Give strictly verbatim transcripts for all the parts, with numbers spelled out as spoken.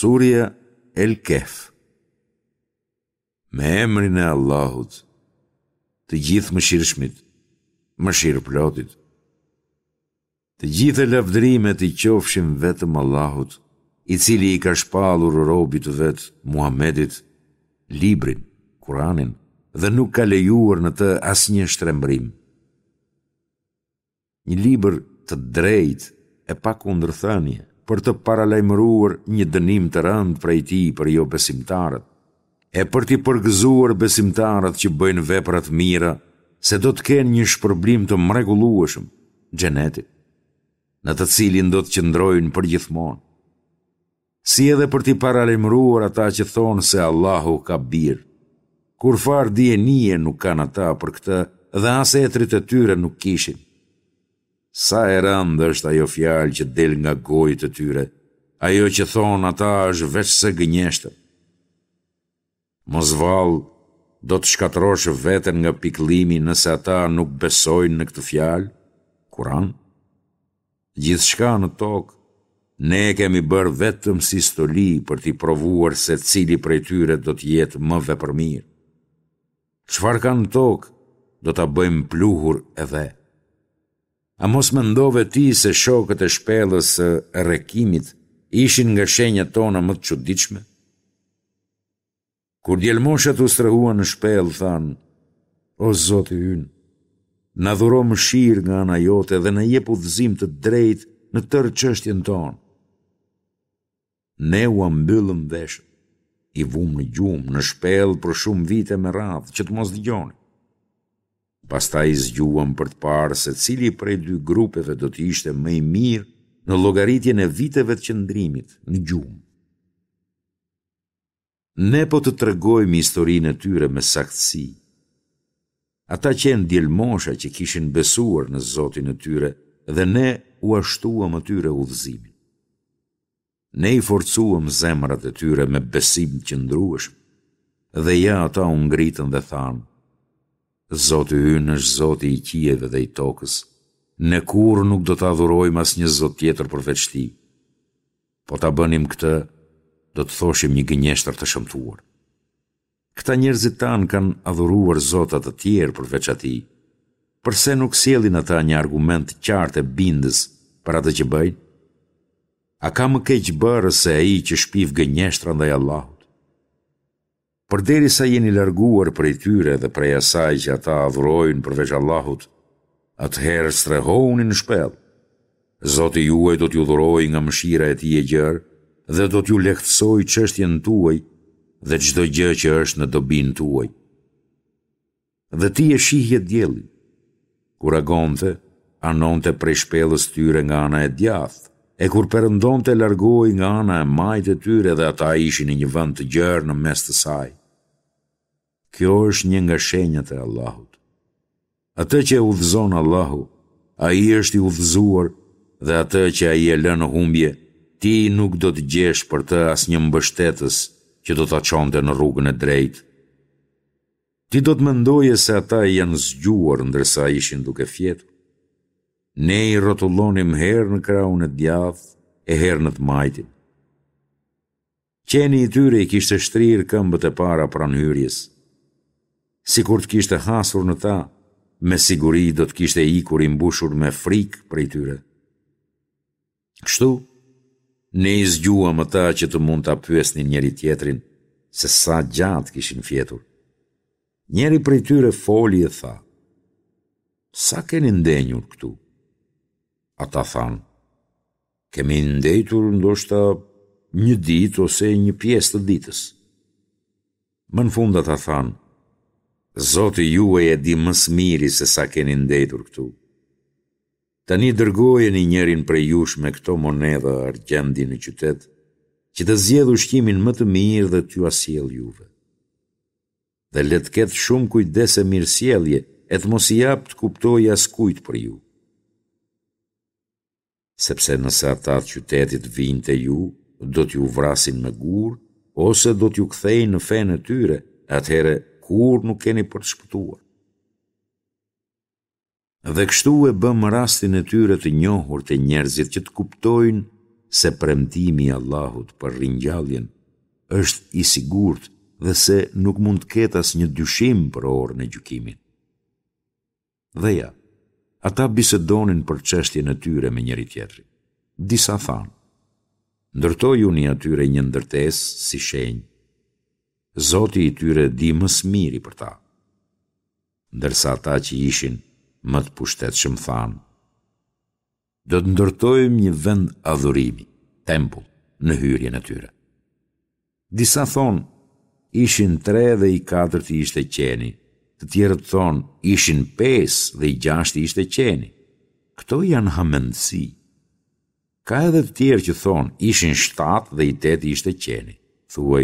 Surja El Kehf. Me emrin e Allahut, të gjithë mëshirshmit, mëshirëplotit. Të gjithë lavdërimet i qofshin vetëm Allahut, i cili i ka shpallur robit të vet Muhamedit librin, Kuranin, dhe nuk ka lejuar në të asnjë shtrembrim. Një libër të drejtë e pa kundërthënie, për të paralajmëruar një dënim të rënd prej tij për jo besimtarët, e për t'i përgëzuar besimtarët që bëjnë vepra të mira, se do të kenë një shpërblim të mrekullueshëm, xheneti, në të cilin do të qëndrojnë përgjithmonë. Si edhe për t'i paralajmëruar ata që thonë se Allahu ka birë, kur far dijenie nuk kanë ata për këtë dhe as etrit e tyre nuk kishin. Sa e rëndë është ajo fjalë që del nga gojët e tyre, ajo që thonë ata është veç se gënjeshtër. Mos vallë, do të shkatërrosh veten nga pikëllimi nëse ata nuk besojnë në këtë fjalë, Kur'an. Gjithçka në tokë, ne kemi bërë vetëm si stoli për t'i provuar se cili prej tyre do të jetë më vepërmirë. Çfarë ka në tokë, do ta bëjmë pluhur edhe. A mos mendove ti se shokët e shpellës së rrekimit ishin nga shenjat tona më të çuditshme? Kur djelmoshat u strehuan në shpellë, thanë: O Zoti ynë, na dhuro mëshirë nga ana jote dhe na jep udhëzim të drejtë në tërë çështjen tonë. Ne u ambyllëm veshët, i vum në gjumë, në shpellë për shumë vite me radhë, që të mos dëgjoni. Pastaj zgjuam për të parë se cili prej dy grupeve do të ishte më i mirë në llogaritjen e viteve të qëndrimit në gjumë. Ne po të tregojmë historinë e tyre me saktësi. Ata qenë djelmosha që kishin besuar në Zotin e tyre dhe ne u ashtuam atyre udhëzimin. Ne i forcuam zemrat e tyre me besim të qëndrueshëm, dhe ja ata u ngritën dhe thanë: Zoti ynë është Zoti i qiejve dhe i tokës, ne kur nuk do të adhurojmë asnjë Zot tjetër përveç tij. Po ta bënim këtë, do të thoshim një gënjeshtër të shëmtuar. Këta njerëzit tanë kanë adhuruar zotat të tjerë përveç atij. Përse nuk sjellin ata një argument të qartë e bindës për atë që bëjnë? A ka më keq bërë se ai që shpiv gënjeshtra ndaj Allahut? Përderisa jeni larguar prej tyre dhe prej asaj që ata adhurojnë përveç Allahut, atëherë strehohuni në shpellë. Zoti juaj do t'ju dhurojë nga mëshira e tij e gjerë dhe do t'ju lehtësojë çështjen tuaj dhe çdo gjë që është në dobinë tuaj. Dhe ti e shihje diellin, kur agonte, anonte prej shpellës tyre nga ana e djathtë, e kur perëndonte largohej nga ana e majtë e tyre dhe ata ishin në një vend të gjerë në mes të saj. Kjo është një nga shenjat e Allahut. Atë që e udhëzon Allahu, ai është i udhëzuar, dhe atë që ai e lën në humbje, ti nuk do të gjesh për të asnjë mbështetës që do ta çonte në rrugën e drejtë. Ti do të mendoje se ata janë zgjuar ndërsa ishin duke fjetur. Ne i rrotullonim herë në krahun e djathtë e herë në të majtin. Qeni i tyre i kishte shtrirë këmbët e para pranë hyrjes. Sikur të kishte hasur në ta, me siguri do të kishte ikur i mbushur me frikë prej tyre. Kështu, ne i zgjuam ata që të mund ta pyesnin njëri tjetrin se sa gjatë kishin fjetur. Njëri prej tyre foli e tha: Sa keni ndenjur këtu? Ata thanë: Kemi ndejtur ndoshta një ditë ose një pjesë të ditës. Më në fund ata thanë: Zoti juaj e di më së miri se sa keni ndejtur këtu. Tani dërgojeni njërin prej jush me këto monedha argjendi në qytet, që të zgjedhë ushqimin më të mirë dhe t'ju asjell juve. Dhe le të ketë shumë kujdes e mirësjellje, e të mos i jap të kuptojë askujt për ju. Sepse nëse ata të qytetit vinë te ju, do t'ju vrasin me gur, ose do t'ju kthejnë në fenë e tyre, atëherë kur nuk keni për të shpëtuar. Dhe kështu e bëm rastin e tyre të njohur të njerëzit që të kuptojnë se premtimi i Allahut për ringjalljen është i sigurt dhe se nuk mund të ketë asnjë dyshim për orën e gjykimit. Dhe ja, ata bisedonin për çështjen e tyre me njëri tjetrin. Disa thanë: ndërtoi uni atyre një ndërtesë si shenjë. Zoti i tyre di më së miri për ta. Ndërsa ata që ishin më të pushtetshëm thanë: do të ndërtojmë një vend adhurimi, tempull, në hyrjen e tyre. Disa thonë: ishin tre dhe i katërti ishte qeni, të tjerët thonë: ishin pesë dhe i gjashti ishte qeni. Këto janë hamendësi. Ka edhe të tjerë që thonë: ishin shtatë dhe i teti ishte qeni. Thuaj: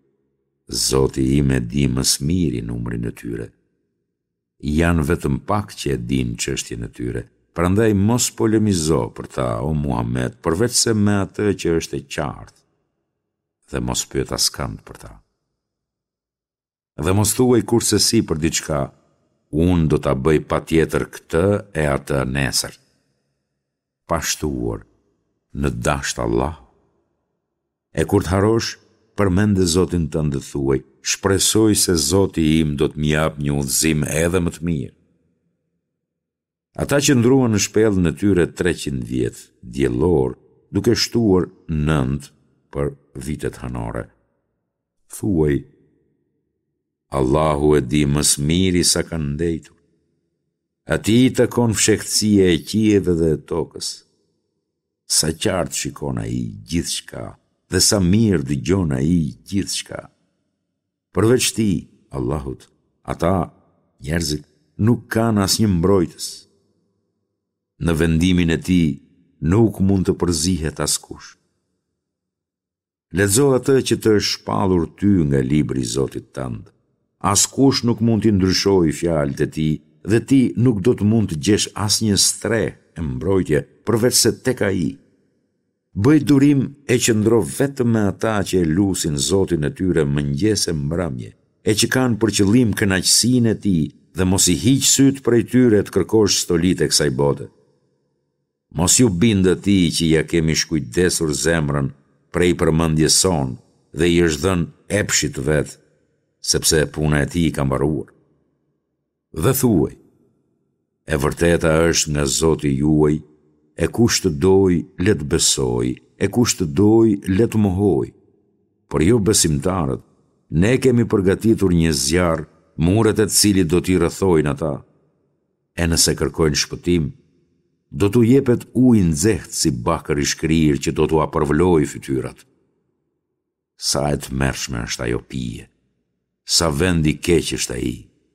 Zoti im e di më së miri numrin e tyre. Janë vetëm pak që e din çështjen e tyre, prandaj mos polemizo për ta, o Muhammed, përveç se me atë që është e qartë, dhe mos pyet askënd për ta. Dhe mos thuaj kurse si për diçka: unë do ta bëj patjetër këtë e atë nesër. Pa shtuar në dasht Allah. E kur të harosh, përmende Zotin tënd dhe thuaj: shpresoj se Zoti im do të më jap një udhëzim edhe më të mirë. Ata që ndruan në shpellën e tyre treqind vjet diellor, duke shtuar nënt për vitet hënore. Thuaj: Allahu e di më së miri sa kanë ndejtur. Atij i takon fshehtësia e qiejve dhe e tokës. Sa qartë shikon ai gjithçka dhe sa mirë dëgjon ai gjithçka. Përveç ti, Allahut, ata, njerëzit, nuk kanë asnjë mbrojtës. Në vendimin e tij nuk mund të përzihet askush. Lexo atë që të është shpallur ty nga libri i Zotit tënd. Askush nuk mund t'i ndryshojë fjalët e tij dhe ti nuk do të mund të gjesh asnjë stre e mbrojtje përveç se tek ai. Bëj durim e qëndro vetëm me ata që e lusin Zotin e tyre mëngjes e mbrëmje, e që kanë për qëllim kënaqësinë e tij dhe mos i hiq syt prej tyre të kërkosh stolit e kësaj bote. Mos ju bind atij që ja kemi shkujdesur zemrën prej përmendjes son dhe i është dhënë epshit vet, sepse puna e tij ka mbaruar. Dhe thuaj: e vërteta është nga Zoti juaj, e kush të doj, le të besoj, e kush të doj, le të mohoj. Por jo besimtarët, ne kemi përgatitur një zjarr, muret e të cilit do t'i rrethojnë ata. E nëse kërkojnë shpëtim, do t'u jepet ujë nxehtë si bakër i shkrirë që do t'u apërvlojë fytyrat. Sa e tmerrshme është ajo pije, sa vend i keq është ai.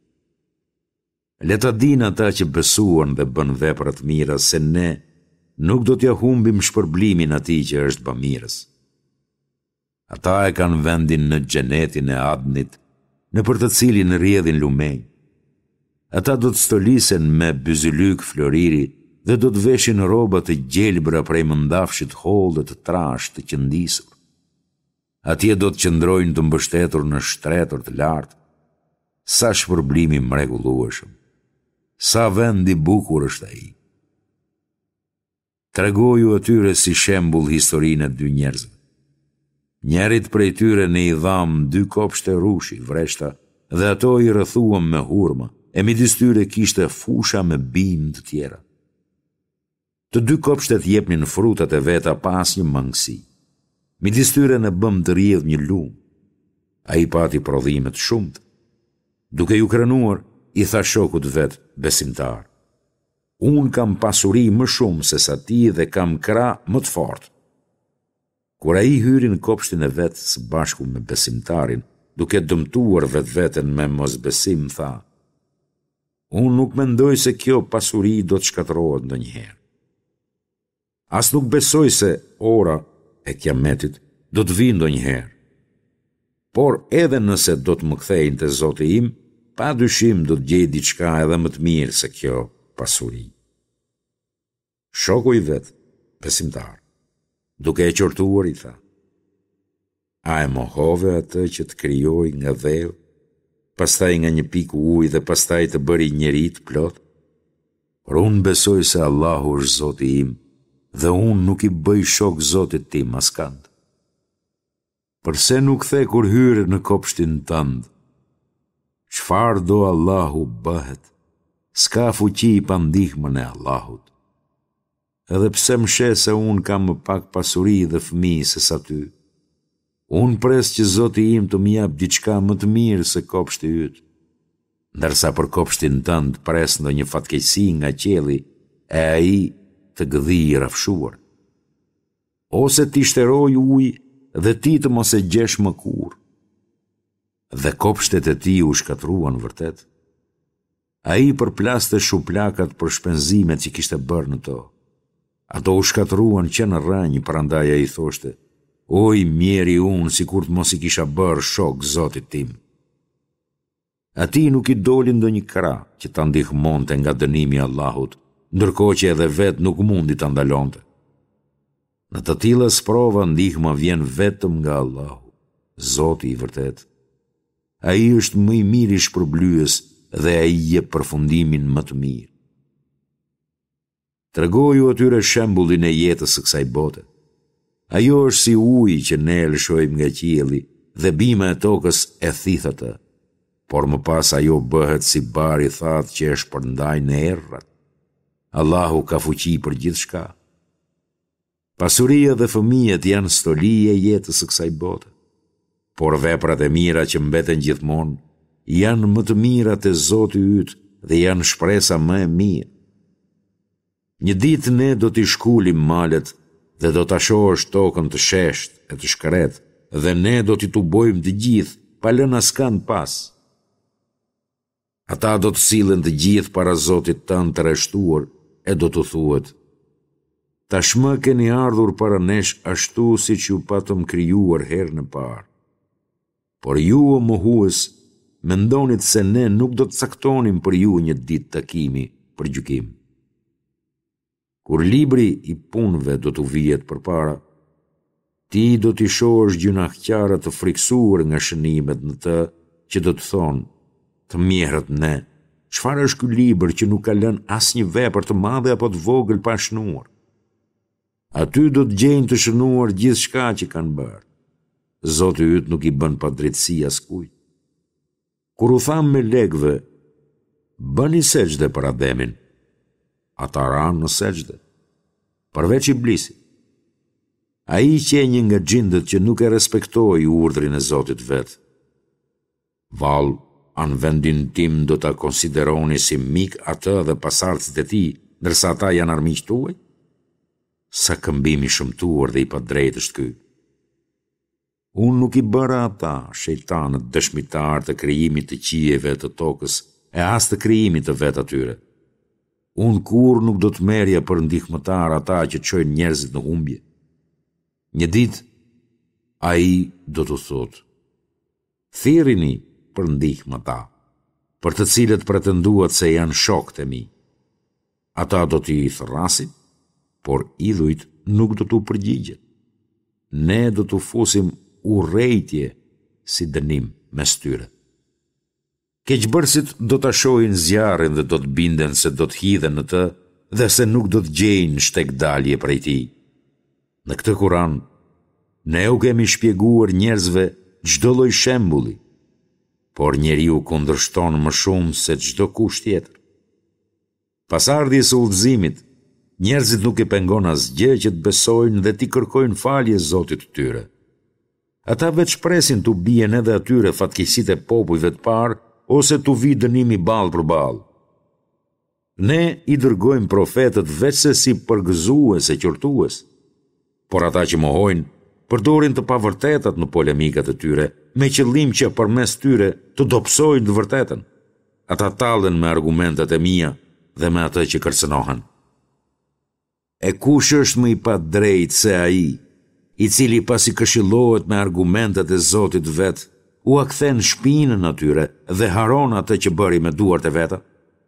Le ta dinë ata që besuan dhe bën vepra të mira se ne nuk do t'ja humbim shpërblimin atij që është bamirës. Ata e kanë vendin në xhenetin e Adnit, në për të cilin rrjedhin lumenj. Ata do të stolisen me byzylyk floriri dhe do të veshin rroba të gjelbra prej mëndafshit hollë të trashë të qëndisur. Atje do të qëndrojnë të mbështetur në shtretër të lartë. Sa shpërblimi mrekullueshëm. Sa vend i bukur është ai. Tregoju atyre si shembull historinë e dy njerëzve. Njerit prej tyre ne i dham dy kopshte rushi, vreshta, dhe ato i rrethuam me hurma, e midis tyre kishte fusha me bim të tjera. Të dy kopshtet jepnin frutat e veta pa asnjë mangësi. Midis tyre ne bëm të rrjedh një lum. Ai pati prodhime të shumta. Duke ju krenuar, i tha shokut vet besimtar: unë kam pasuri më shumë se sa ti dhe kam krah më të fortë. Kur ai hyri në kopshtin e vet së bashku me besimtarin, duke dëmtuar vetveten me mosbesim, tha: unë nuk mendoj se kjo pasuri do të shkatërrohet ndonjëherë. As nuk besoj se ora e kiametit do të vijë ndonjëherë. Por edhe nëse do të më kthejnë te Zoti im, pa dyshim do të gjej diçka edhe më të mirë se kjo pasuri. Shoku i vet, besimtar, duke e qortuar, i tha: a e mohove atë që të krijoi nga dheu, pastaj nga një pikë ujë dhe pastaj të bëri njeri të plot? Por unë besoj se Allahu është Zoti im dhe unë nuk i bëj shok Zotit tim askand. Përse nuk the kur hyre në kopshtin tënd? Çfarë do Allahu bëhet? S'ka fuqi pa ndihmën e Allahut. Edhe pse më sheh se unë kam më pak pasuri dhe fëmijë se sa ty, unë pres që Zoti im të më jap diçka më të mirë se kopshti yt. Ndërsa për kopshtin tënd pres ndonjë fatkeqësi nga qielli, e ai të gëdhi i rafshuar. Ose ti shteroj ujë dhe ti të mos e gjesh më kur. Dhe kopshtet e ti u shkatruan vërtet. Ai përplaste shuplakat për shpenzimet që kishte bërë në to. Ato u shkatruan që në rranjë, prandaj ai thoshte: "Oj, mjeri unë, sikur të mos i kisha bërë shok Zotit tim." Ati nuk i doli ndonjë krah që ta ndihmonte nga dënimi i Allahut, ndërkohë që edhe vet nuk mundi ta ndalonte. Në të tilla sprova ndihma vjen vetëm nga Allahu, Zoti i vërtet. Ai është më i miri shpërblyes dhe ai jep përfundimin më të mirë. Tregoju atyre shembullin e jetës së kësaj bote. Ajo është si uji që ne e lëshojmë nga qielli dhe bima e tokës e thith atë, por më pas ajo bëhet si bar i thatë që e shpërndaj në errrat. Allahu ka fuqi për gjithçka. Pasuria dhe fëmijët janë stoli e jetës së kësaj bote, por veprat e mira që mbeten gjithmonë janë më të mira te Zoti yt dhe janë shpresa më e mirë. Një ditë ne do t'i shkulim malet dhe do t'a shohësh tokën të sheshtë e të shkret, dhe ne do t'i tubojmë të gjithë, pa lënë askand pas. Ata do të sillen të gjithë para Zotit tënd të rreshtuar e do të thuhet: "Tashmë keni ardhur para nesh ashtu siç ju patëm krijuar herën e parë. Por ju o mohues, mendonit se ne nuk do të caktonim për ju një ditë takimi për gjykim. Kur libri i punëve do të vihet përpara, ti do t'i shohësh gjunaqtarë të friksuar nga shënimet në të, që do të thonë: Të mjerët ne, çfarë është ky libër që nuk ka lënë asnjë vepër të madhe apo të vogël pa shënuar? Aty do të gjejnë të shënuar gjithçka që kanë bërë. Zoti yt nuk i bën padrejtësi askujt." Kur u tham me legëve: "Bëni sejdë për Ademin", ata ranë në sejdë, përveç Iblisit. Ai qenjë nga xhindët që nuk e respektoi urdhrin e Zotit vet. "Vallë, anë vendin tim do ta konsideroni si mik atë dhe pasardhësit e tij, ndërsa ata janë armiqtë tuaj? Sa këmbim i shëmtuar dhe i padrejtë është ky. Unë nuk i bëra ata, shejtanët, dëshmitar të krijimit të qijeve të tokës e as të krijimit të vet atyre. Unë kur nuk do të merja për ndihmëtar ata që çojnë njerëzit në humbje. Një ditë, ai do të thotë: Thirrini për ndihmë ata, për të cilët pretenduat se janë shokët e mi. Ata do t'i thrasin, por idhujt nuk do t'u përgjigjen. Ne do t'u fusim urrejtje si dënim mes tyre. Keqbërësit do t'a shohin zjarrin dhe do të binden se do të hidhen në të dhe se nuk do të gjejnë shtek dalje prej tij. Në këtë Kur'an, ne u kemi shpjeguar njerëzve çdo lloj shembulli, por njeriu kundërshton më shumë se çdo kush tjetër. Pas ardhjes së udhëzimit, njerëzit nuk i pengon asgjë që të besojnë dhe t'i kërkojnë falje Zotit të tyre. Ata veç presin t'u bien edhe atyre fatkeqësitë e popujve të parë ose t'u vi dënimi ballë për ballë. Ne i dërgojmë profetët veç se si përgëzues e qortues, por ata që mohojnë përdorin të pavërtetat në polemikat e tyre, me qëllim që përmes tyre të dobësojnë të vërtetën. Ata tallen me argumentet e mia dhe me atë që kërcënohen. E kush është më i padrejtë se ai, i cili pasi këshillohet me argumentet e Zotit vet, u akthen shpinën atyre dhe haron atë që bëri me duart e veta?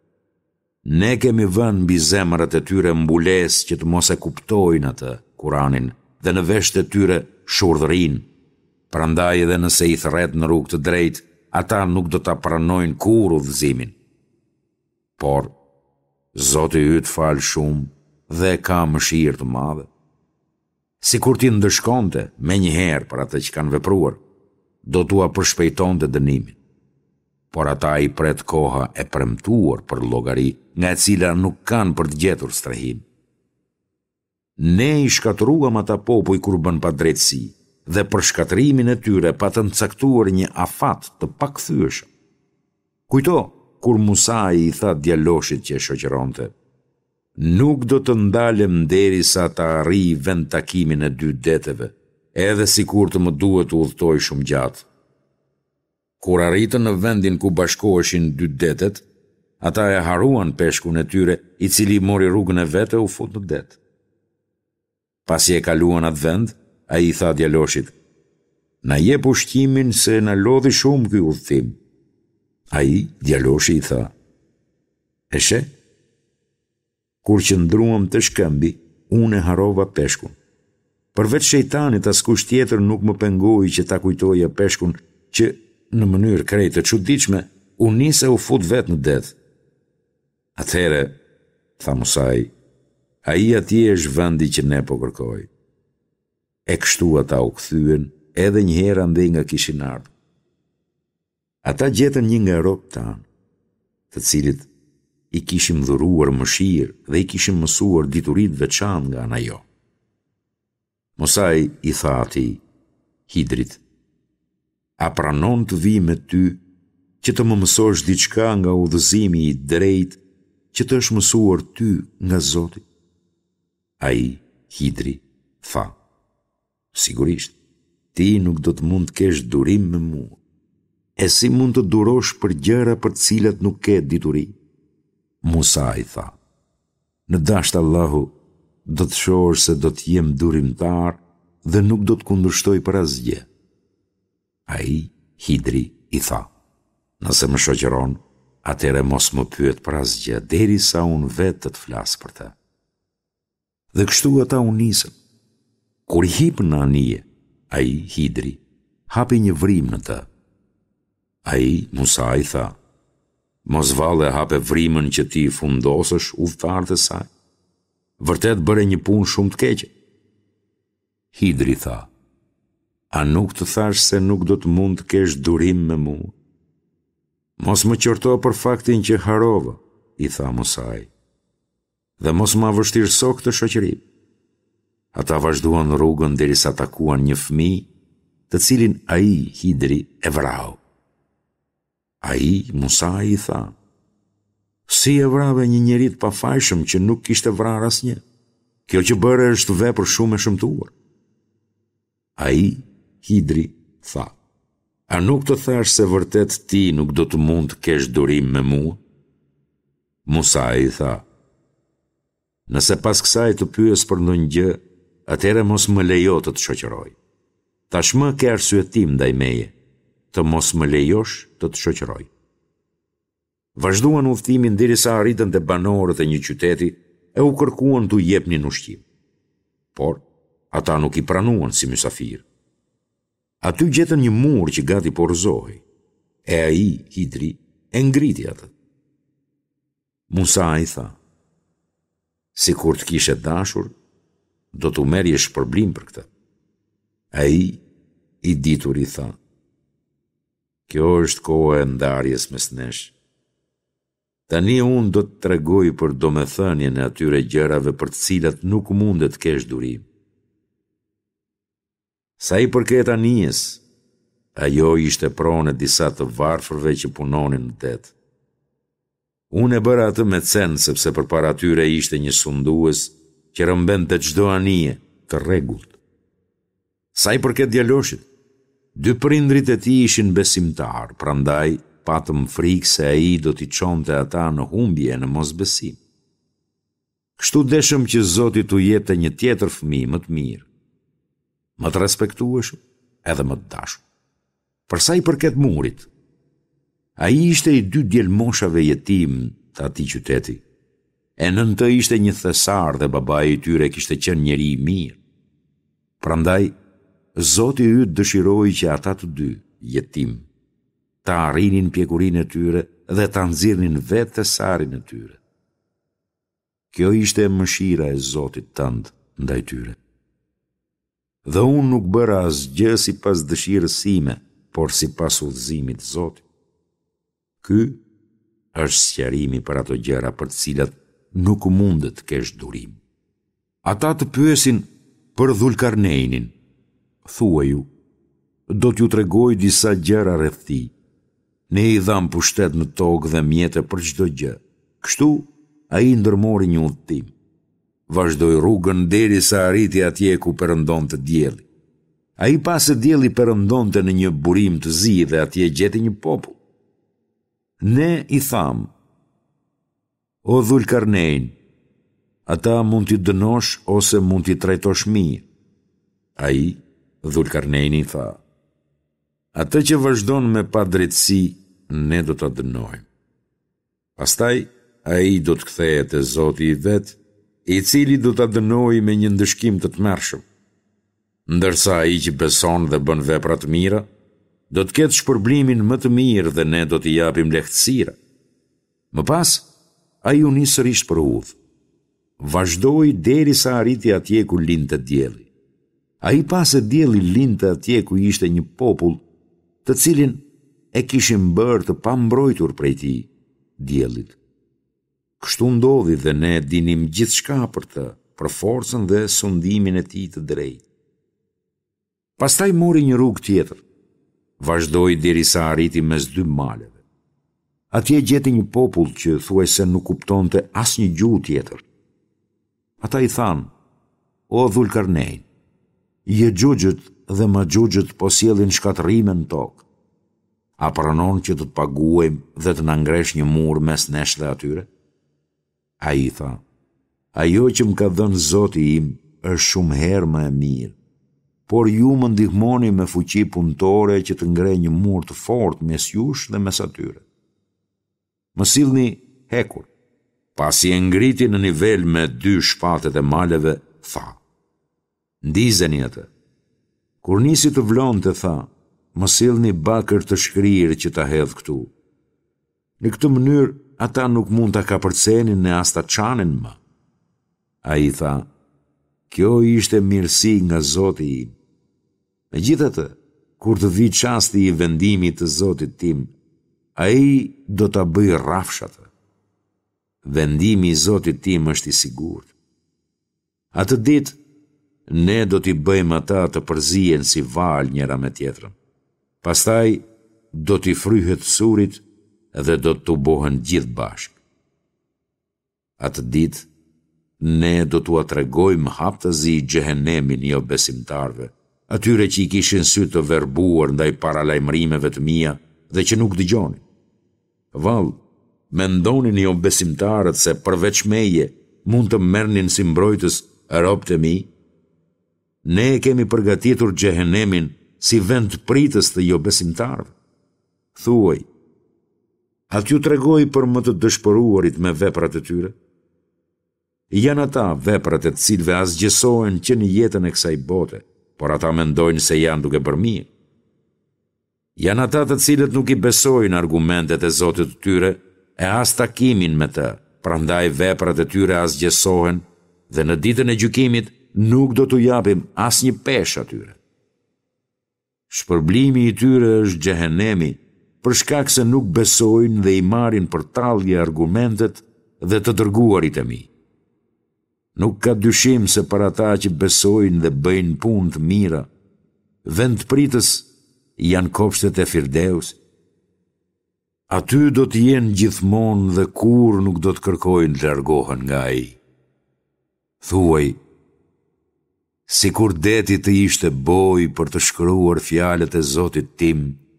Ne kemi vënë mbi zemrat e tyre mbulesë që të mos e kuptojnë atë, Kur'anin, dhe në veshët e tyre shurdhërinë. Prandaj edhe nëse i thret në rrugë të drejtë, ata nuk do ta pranojnë kur udhëzimin. Por Zoti yt fal shumë dhe ka mëshirë të madhe. Si kur ti ndëshkonte me njëherë për atë që kanë vepruar, do t'ua përshpejtonte dënimin. Por ata i pret koha e premtuar për llogari nga e cila nuk kanë për të gjetur strehim. Ne i shkatruam ata popuj kur bën pa drejtësi, dhe për shkatrimin e tyre pa të caktuar një afat të pakthyeshëm. Kujto kur Musa i tha djaloshit që e shoqëronte: "Nuk do të ndalem derisa të arrij vend takimin e dy deteve, edhe sikur të më duhet të udhtoj shumë gjatë." Kur arritën në vendin ku bashkoheshin dy detet, ata e haruan peshkun e tyre, i cili mori rrugën e vet e u fut në det. Pasi e kaluan atë vend, ai i tha djaloshit: "Na jep ushqimin se na lodhi shumë ky udhtim." Ai, djaloshi, i tha: "E she? Kur qëndruam të shkëmbi, unë e harova peshkun. Përveç shejtanit askush tjetër nuk më pengoi që ta kujtoja peshkun që në mënyrë krejt të çuditshme u nise u fut vet në det." "Atëhere," tha Musai, "ai atje është vendi që ne po kërkoj." E kështu ata u kthyen edhe një herë andej nga kishin ardhur. Ata gjetën një nga robët tanë, të cilit i kishim dhuruar mëshirë dhe i kishim mësuar diturit veçantë nga ana jo. Musai i tha atij, Hidrit: "A pranon të vi me ty që të më mësosh diçka nga udhëzimi i drejtë që të është mësuar ty nga Zoti?" Ai, Hidri, tha: "Sigurisht, ti nuk do të mund të kesh durim me mua. E si mund të durosh për gjëra për të cilat nuk ke dituri?" Musa i tha: "Në dasht Allahu, do të shohësh se do të jem durimtar dhe nuk do të kundërshtoj për asgjë." Ai, Hidri, i tha: "Nëse më shoqëron, atëre mos më pyet për asgjë derisa unë vetë të të flas për të." Dhe kështu ata u nisën. Kur i hipën në anije, ai, Hidri, hapi një vrim në të. Ai, Musa, i tha: "Mos valle hape vrimën që ti fundosësh udhëtarët e saj. Vërtet bëre një punë shumë të keqe." Hidri tha: "A nuk të thash se nuk do të mund të kesh durim me mua?" "Mos më qorto për faktin që harova," i tha Musai, "dhe mos ma vështirëso këtë shoqërim." Ata vazhduan rrugën derisa takuan një fëmijë, të cilin ai, Hidri, e vrau. Ai, Musa, i tha: "Si e vrave një njeri të pafajshëm që nuk kishte vrarë asnjë? Kjo që bëre është vepër shumë e shëmtuar." Ai, Hidri, tha: "A nuk të thash se vërtet ti nuk do të mund të kesh durim me mua?" Musa i tha: "Nëse pas kësaj të pyes për ndonjë gjë, atëherë mos më lejo të të shoqëroj. Tashmë ke arsye tim ndaj meje, të mos më lejosh të të shoqëroj." Vazhduan udhtimin derisa arritën te banorët e një qyteti e u kërkuan t'u jepnin ushqim. Por ata nuk i pranuan si mysafir. Aty gjetën një mur që gati po rrëzohej, e ai, Hidri, e ngriti atë. Musa i tha: "Si kur të kishe dashur, do t'u merrje shpërblim për këtë." Ai, i ditur, i tha: "Kjo është koha e ndarjes mes nesh. Tani unë do të tregoj për domethënien e atyre gjërave për të cilat nuk mundet të kesh durim. Sa i përket anijes, ajo ishte pronë e disa të varfërve që punonin në det. Unë e bëra atë me cen sepse përpara tyre ishte një sundues që rëmbente çdo anije të rregullt. Sa i përket djaloshit, dy prindrit e tij ishin besimtar, prandaj patëm frikë se ai do t'i çonte ata në humbje e në mosbesim. Kështu deshëm që Zoti t'u jepte një tjetër fëmijë më të mirë, më të respektueshëm edhe më të dashur. Për sa i përket murit, ai ishte i dy djelmoshave jetim të atij qyteti. E nën të ishte një thesar dhe babai i tyre kishte qenë njeri i mirë. Prandaj Zoti yt dëshiroi që ata të dy, jetim, ta arrinin pjekurinë e tyre dhe ta nxirrnin vetë thesarin e tyre. Kjo ishte mëshira e Zotit tënd ndaj tyre. Dhe unë nuk bëra asgjë sipas dëshirës sime, por sipas udhëzimit të Zotit. Ky është sqarimi për ato gjëra për të cilat nuk mundet të kesh durim. Ata të pyesin për Dhulkarneinin. Thuaj ju, do t'ju tregoj disa gjëra rreth tij. Ne i dham pushtet në tokë dhe mjete për çdo gjë. Kështu ai ndërmori një udhtim. Vazhdoi rrugën derisa arriti atje ku perëndonte dielli. Ai pas se dielli perëndonte në një burim të zi dhe atje gjeti një popull. Ne i tham: O Dhulkarnein, ata mund t'i dënosh ose mund t'i trajtosh mirë. Ai, Dhulkarneini, tha: Atë që vazhdon me padrejtësi, ne do ta dënojmë. Pastaj ai do të kthehet te Zoti i vet, i cili do ta dënojë me një ndëshkim të tmerrshëm. Ndërsa ai që beson dhe bën vepra të mira, do të ketë shpërblimin më të mirë dhe ne do t'i japim lehtësira. Më pas, ai u nis sërish për udhë. Vazhdoi derisa arriti atje ku lindte dielli. Ai pas se dielli lindte atje ku ishte një popull, të cilin e kishin bërë të pambrojtur prej tij, diellit. Kështu ndodhi dhe ne dinim gjithçka për të, për forcën dhe sundimin e tij të drejtë. Pastaj mori një rrugë tjetër. Vazhdoi derisa arriti mes dy maleve. Atje gjeti një popull që thuajse nuk kuptonte asnjë gjuhë tjetër. Ata i thanë: O Dhulkarnein, Jexhuxhët dhe Maxhuxhët po sjellin shkatërrime në tokë. A pranon që të të paguajmë dhe të na ngresh një mur mes nesh dhe atyre? Ai tha: Ajo që më ka dhënë Zoti im është shumë herë më e mirë, por ju më ndihmoni me fuqi punëtore që të ngrej një mur të fortë mes jush dhe mes atyre. Më sillni hekur. Pasi e ngriti në nivel me dy shpatet e maleve, tha: Ndizeni atë. Kur nisi të vlonte, tha: Më sillni bakër të shkrirë që ta hedh këtu. Në këtë mënyrë ata nuk mund ta kapërcenin ne as ta çanin më. Ai tha: Kjo ishte mirësi nga Zoti im. Megjithatë, kur të vi çasti i vendimit të Zotit tim, ai do ta bëj rrafshat. Vendimi i Zotit tim është i sigurt. Atë ditë ne do t'i bëjmë ata të përzihen si val njëra me tjetrën. Pastaj do t'i fryhet surit dhe do t'u bohen gjithë bashkë. Atë ditë ne do t'u tregojmë haptazi xhehenemin jo besimtarve, atyre që i kishin sy të verbuar ndaj paralajmërimeve të mia dhe që nuk dëgjonin. Vallë, mendonin jo besimtarët se përveç meje mund të merrnin si mbrojtës robët e mi? Ne kemi përgatitur xhehenemin si vend të pritës të jo besimtarëve. Thuaj, a t'ju tregoj për më të dëshpëruarit me veprat e tyre? Janë ata veprat e të cilëve asgjësohen që në jetën e kësaj bote, por ata mendojnë se janë duke bërë mirë. Janë ata të cilët nuk i besojnë argumentet e Zotit të tyre e as takimin me të, prandaj veprat e tyre asgjësohen dhe në ditën e gjykimit nuk do t'u japim as një pesh atyre. Shpërblimi i tyre është xhehenemi, për shkak se nuk besojnë dhe i marrin për tallje argumentet dhe të dërguarit e mi. Nuk ka dyshim se për ata që besojnë dhe bëjnë punë të mira, vend pritës janë kopshtet e Firdeus. Aty do të jenë gjithmonë dhe kur nuk do të kërkojnë të largohen nga ai. Thuaj, si kur deti të ishte boj për të shkruar fjalët e Zotit tim,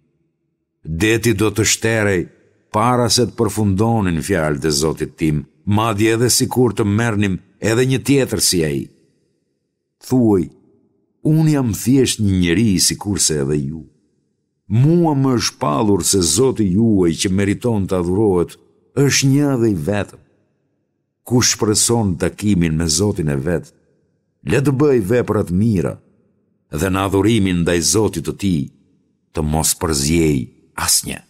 deti do të shterej para se të përfundonin fjalët e Zotit tim, madje edhe si kur të merrnim edhe një tjetër si ai. Thuaj, unë jam thjesht një njeri si kurse edhe ju. Mua më është shpallur se Zoti juaj që meriton të adhurohet është një dhe i vetëm. Kush shpreson takimin me Zotin e vet, le të bëj veprat mira dhe në adhurimin ndaj Zotit të tij të mos përzjej asnjë.